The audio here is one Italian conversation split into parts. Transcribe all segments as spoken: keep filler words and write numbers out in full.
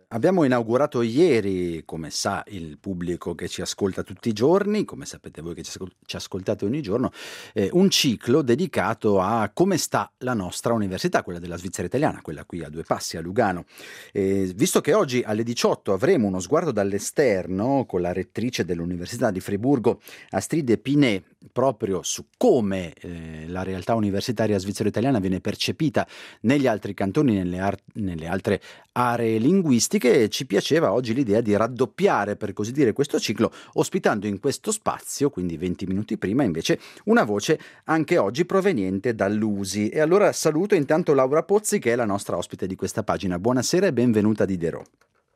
Abbiamo inaugurato ieri, come sa il pubblico che ci ascolta tutti i giorni, come sapete voi che ci ascol- ci ascoltate ogni giorno, eh, un ciclo dedicato a come sta la nostra università, quella della Svizzera italiana, quella qui a due passi a Lugano. Eh, visto che oggi alle diciotto avremo uno sguardo dall'esterno con la rettrice dell'Università di Friburgo, Astride Pinet, proprio su come eh, la realtà universitaria svizzero-italiana viene percepita negli altri cantoni, nelle, ar- nelle altre aree linguistiche, ci piaceva oggi l'idea di raddoppiare, per così dire, questo ciclo, ospitando in questo spazio, quindi venti minuti prima, invece, una voce anche oggi proveniente dall'U S I. E allora saluto intanto Laura Pozzi, che è la nostra ospite di questa pagina. Buonasera e benvenuta a Diderot.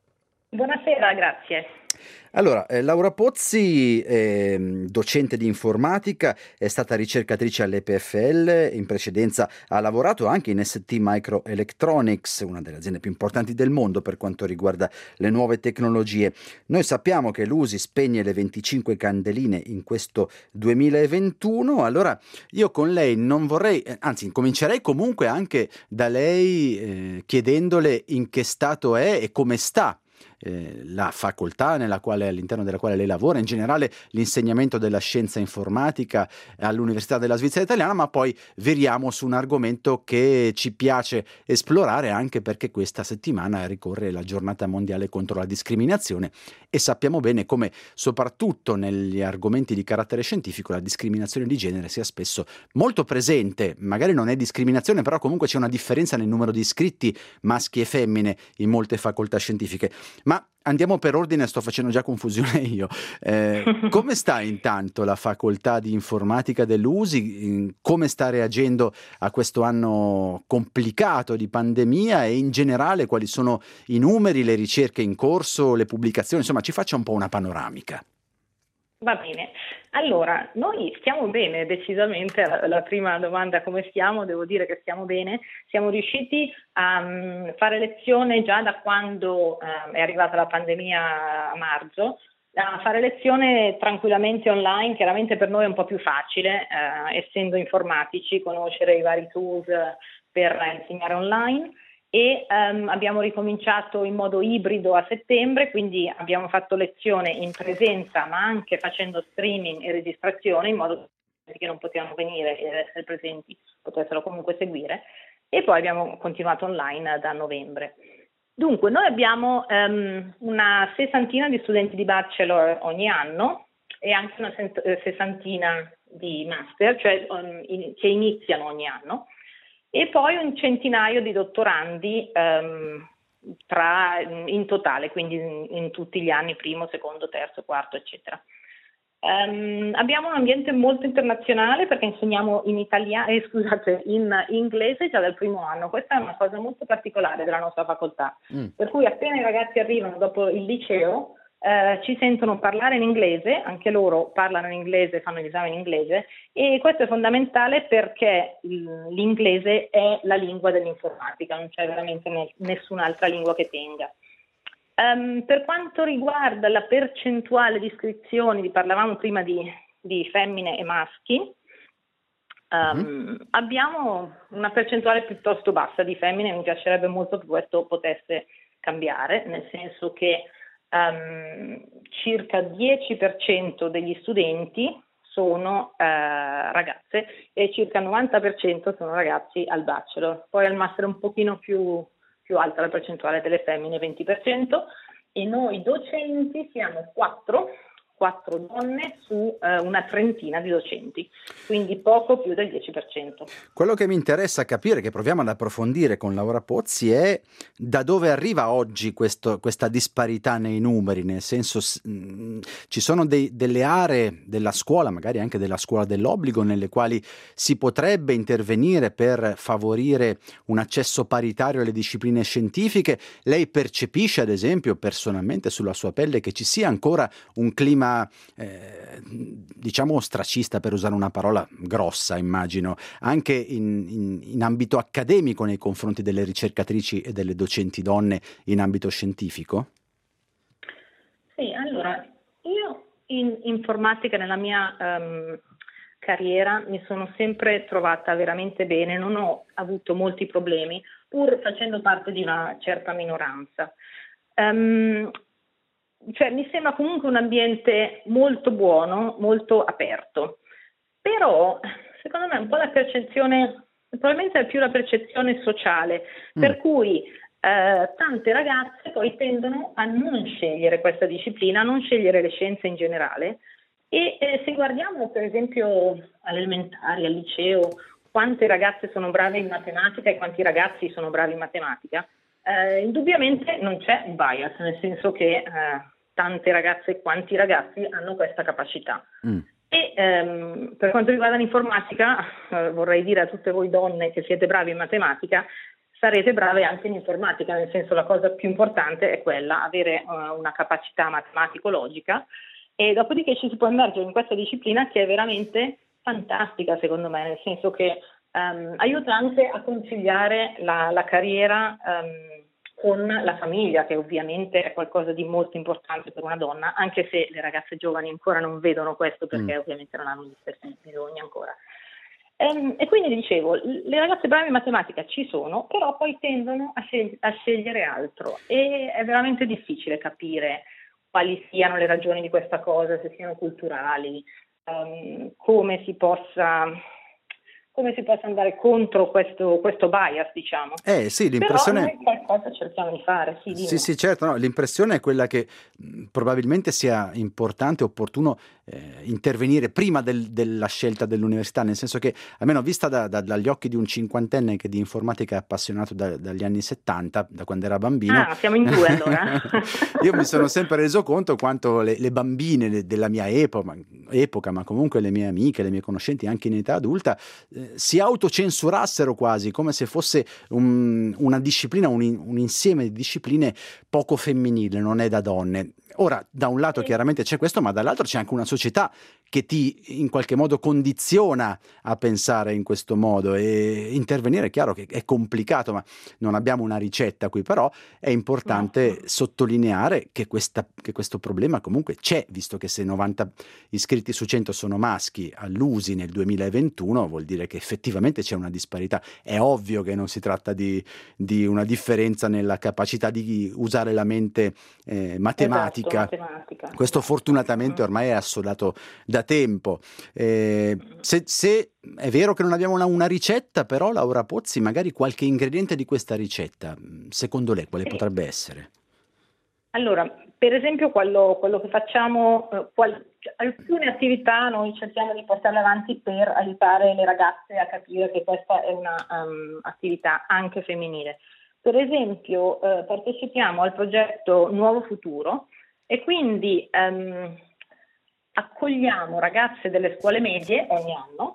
Buonasera, grazie. Allora, eh, Laura Pozzi, eh, docente di informatica, è stata ricercatrice all'E P F L, in precedenza ha lavorato anche in S T Microelectronics, una delle aziende più importanti del mondo per quanto riguarda le nuove tecnologie. Noi sappiamo che l'U S I spegne le venticinque candeline in questo duemilaventuno, allora io con lei non vorrei, eh, anzi comincerei comunque anche da lei eh, chiedendole in che stato è e come sta eh, la facoltà nella quale, all'interno della quale lei lavora, in generale l'insegnamento della scienza informatica all'Università della Svizzera Italiana, ma poi viriamo su un argomento che ci piace esplorare anche perché questa settimana ricorre la giornata mondiale contro la discriminazione e sappiamo bene come soprattutto negli argomenti di carattere scientifico la discriminazione di genere sia spesso molto presente. Magari non è discriminazione, però comunque c'è una differenza nel numero di iscritti maschi e femmine in molte facoltà scientifiche. Ma andiamo per ordine, sto facendo già confusione io. Eh, come sta intanto la facoltà di informatica dell'U S I? Come sta reagendo a questo anno complicato di pandemia e in generale quali sono i numeri, le ricerche in corso, le pubblicazioni? Insomma, ci faccia un po' una panoramica. Va bene. Allora, noi stiamo bene, decisamente. La, la prima domanda, come stiamo? Devo dire che stiamo bene. Siamo riusciti a um, fare lezione già da quando uh, è arrivata la pandemia a marzo, a fare lezione tranquillamente online. Chiaramente per noi è un po' più facile, uh, essendo informatici, conoscere i vari tools per insegnare online. E um, abbiamo ricominciato in modo ibrido a settembre, quindi abbiamo fatto lezione in presenza ma anche facendo streaming e registrazione in modo che non potevano venire ed essere presenti potessero comunque seguire, e poi abbiamo continuato online da novembre. Dunque noi abbiamo um, una sessantina di studenti di bachelor ogni anno e anche una sessantina di master, cioè um, in, che iniziano ogni anno. E poi un centinaio di dottorandi um, tra, in totale, quindi in, in tutti gli anni, primo, secondo, terzo, quarto, eccetera. Um, abbiamo un ambiente molto internazionale perché insegniamo in italiano, eh, scusate, in inglese già dal primo anno. Questa è una cosa molto particolare della nostra facoltà, Mm. per cui appena i ragazzi arrivano dopo il liceo, Uh, ci sentono parlare in inglese, anche loro parlano in inglese, fanno gli esami in inglese, e questo è fondamentale perché l'inglese è la lingua dell'informatica, non c'è veramente ne- nessun'altra lingua che tenga. Um, per quanto riguarda la percentuale di iscrizioni, vi parlavamo prima di, di femmine e maschi, um, mm-hmm. abbiamo una percentuale piuttosto bassa di femmine. Mi piacerebbe molto che questo potesse cambiare, nel senso che Um, circa dieci per cento degli studenti sono uh, ragazze e circa il novanta per cento sono ragazzi al bachelor. Poi al master è un pochino più, più alta la percentuale delle femmine, venti per cento, e noi docenti siamo quattro, quattro donne su uh, una trentina di docenti, quindi poco più del dieci per cento. Quello che mi interessa capire, che proviamo ad approfondire con Laura Pozzi, è da dove arriva oggi questo, questa disparità nei numeri, nel senso mh, ci sono dei, delle aree della scuola, magari anche della scuola dell'obbligo, nelle quali si potrebbe intervenire per favorire un accesso paritario alle discipline scientifiche. Lei percepisce, ad esempio, personalmente sulla sua pelle che ci sia ancora un clima Eh, diciamo ostracista, per usare una parola grossa, immagino, anche in, in, in ambito accademico nei confronti delle ricercatrici e delle docenti donne in ambito scientifico? Sì, allora, io in informatica nella mia um, carriera mi sono sempre trovata veramente bene, non ho avuto molti problemi, pur facendo parte di una certa minoranza. um, cioè, mi sembra comunque un ambiente molto buono, molto aperto, però secondo me un po' la percezione, probabilmente è più la percezione sociale, mm. per cui eh, tante ragazze poi tendono a non scegliere questa disciplina, a non scegliere le scienze in generale, e eh, se guardiamo per esempio alle elementari, al liceo, quante ragazze sono brave in matematica e quanti ragazzi sono bravi in matematica, eh, indubbiamente non c'è un bias, nel senso che eh, tante ragazze e quanti ragazzi hanno questa capacità. Mm. E ehm, per quanto riguarda l'informatica, eh, vorrei dire a tutte voi donne che siete bravi in matematica, sarete brave anche in informatica, nel senso la cosa più importante è quella, avere uh, una capacità matematico-logica, e dopodiché ci si può immergere in questa disciplina che è veramente fantastica secondo me, nel senso che um, aiuta anche a conciliare la, la carriera um, con la famiglia, che ovviamente è qualcosa di molto importante per una donna, anche se le ragazze giovani ancora non vedono questo perché mm. ovviamente non hanno gli stessi bisogni ancora. E, e quindi dicevo, le ragazze brave in matematica ci sono, però poi tendono a, sceg- a scegliere altro, e è veramente difficile capire quali siano le ragioni di questa cosa, se siano culturali, um, come si possa... come si possa andare contro questo, questo bias, diciamo. Eh sì, l'impressione... Però noi qualcosa cerchiamo di fare, sì. Sì, sì, certo, no, l'impressione è quella che mh, probabilmente sia importante, opportuno eh, intervenire prima del, della scelta dell'università, nel senso che, almeno vista da, da, dagli occhi di un cinquantenne che di informatica è appassionato da, dagli anni settanta, da quando era bambino... Ah, siamo in due allora. Io mi sono sempre reso conto quanto le, le bambine della mia epoca, epoca, ma comunque le mie amiche, le mie conoscenti anche in età adulta, eh, si autocensurassero quasi, come se fosse un, una disciplina, un, un insieme di discipline poco femminile, non è da donne. Ora, da un lato chiaramente c'è questo, ma dall'altro c'è anche una società che ti in qualche modo condiziona a pensare in questo modo, e intervenire è chiaro che è complicato, ma non abbiamo una ricetta qui, però è importante no. sottolineare che, questa, che questo problema comunque c'è, visto che se novanta iscritti su cento sono maschi all'U S I nel duemilaventuno, vuol dire che effettivamente c'è una disparità. È ovvio che non si tratta di, di una differenza nella capacità di usare la mente eh, matematica. Esatto, matematica. Questo fortunatamente ormai è assodato da tempo. Eh, se, se è vero che non abbiamo una, una ricetta, però Laura Pozzi, magari qualche ingrediente di questa ricetta, secondo lei quale sì. potrebbe essere? Allora, per esempio quello, quello che facciamo, eh, qual, alcune attività noi cerchiamo di portarle avanti per aiutare le ragazze a capire che questa è una um, attività anche femminile. Per esempio eh, partecipiamo al progetto Nuovo Futuro, e quindi um, accogliamo ragazze delle scuole medie ogni anno,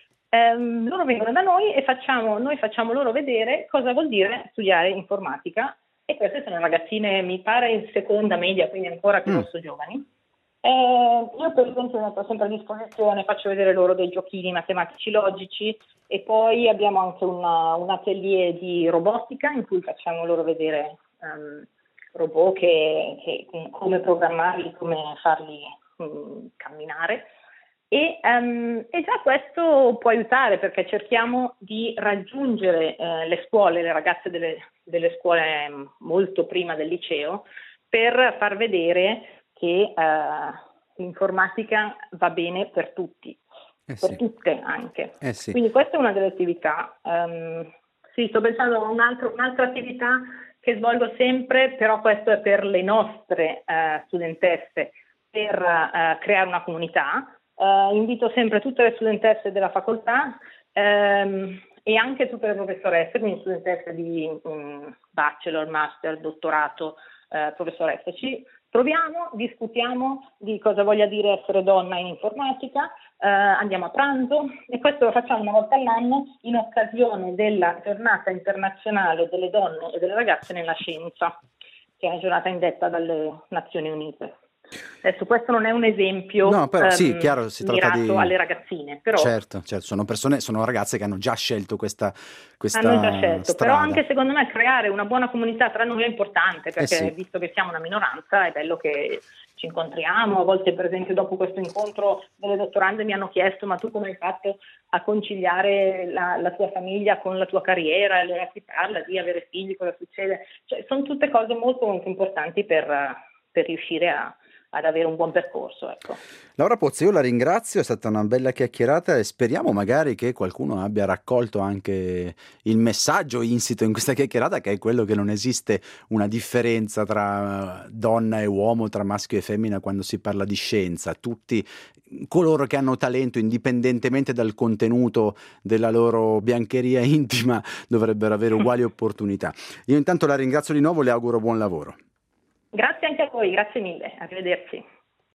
um, loro vengono da noi e facciamo, noi facciamo loro vedere cosa vuol dire studiare informatica, e queste sono ragazzine, mi pare, in seconda media, quindi ancora piuttosto mm. giovani. Eh, io per esempio metto sempre a disposizione, faccio vedere loro dei giochini matematici logici, e poi abbiamo anche una, un atelier di robotica in cui facciamo loro vedere um, robot che, che come programmarli, come farli mh, camminare, e, um, e già questo può aiutare, perché cerchiamo di raggiungere eh, le scuole, le ragazze delle, delle scuole molto prima del liceo, per far vedere che eh, l'informatica va bene per tutti, eh per sì. tutte anche. Eh sì. Quindi questa è una delle attività. Um, sì, sto pensando a un altro, un'altra attività che svolgo sempre, però questo è per le nostre uh, studentesse, per uh, creare una comunità. Uh, invito sempre tutte le studentesse della facoltà um, e anche tutte le professoresse, quindi studentesse di um, bachelor, master, dottorato, uh, professoresse. Ci troviamo, discutiamo di cosa voglia dire essere donna in informatica, uh, andiamo a pranzo, e questo lo facciamo una volta all'anno in occasione della giornata internazionale delle donne e delle ragazze nella scienza, che è una giornata indetta dalle Nazioni Unite. Adesso questo non è un esempio no, però, um, sì, chiaro, si tratta mirato di... alle ragazzine, però certo, certo, sono persone, sono ragazze che hanno già scelto questa, questa hanno già scelto, strada. Però anche secondo me creare una buona comunità tra noi è importante, perché eh sì. visto che siamo una minoranza è bello che ci incontriamo, a volte per esempio dopo questo incontro delle dottorande mi hanno chiesto ma tu come hai fatto a conciliare la, la tua famiglia con la tua carriera, e allora si parla di avere figli, cosa succede, cioè, sono tutte cose molto molto importanti per, per riuscire a ad avere un buon percorso. Ecco. Laura Pozzi, io la ringrazio, è stata una bella chiacchierata e speriamo magari che qualcuno abbia raccolto anche il messaggio insito in questa chiacchierata, che è quello che non esiste una differenza tra donna e uomo, tra maschio e femmina quando si parla di scienza. Tutti coloro che hanno talento, indipendentemente dal contenuto della loro biancheria intima, dovrebbero avere uguali opportunità. Io intanto la ringrazio di nuovo, le auguro buon lavoro. Grazie anche a voi, grazie mille, arrivederci.